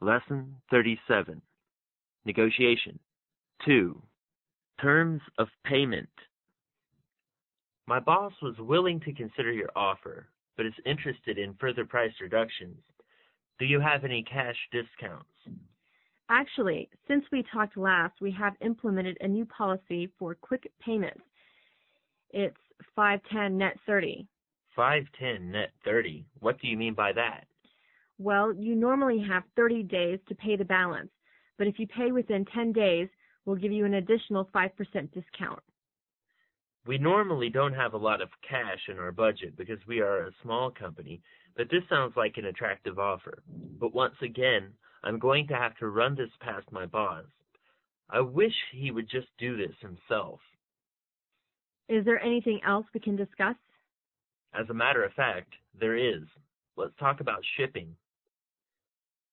Lesson 37. Negotiation. 2. Terms of payment. My boss was willing to consider your offer, but is interested in further price reductions. Do you have any cash discounts? Actually, since we talked last, we have implemented a new policy for quick payments. It's 510 net 30. 510 net 30. What do you mean by that? Well, you normally have 30 days to pay the balance, but if you pay within 10 days, we'll give you an additional 5% discount. We normally don't have a lot of cash in our budget because we are a small company, but this sounds like an attractive offer. But once again, I'm going to have to run this past my boss. I wish he would just do this himself. Is there anything else we can discuss? As a matter of fact, there is. Let's talk about shipping.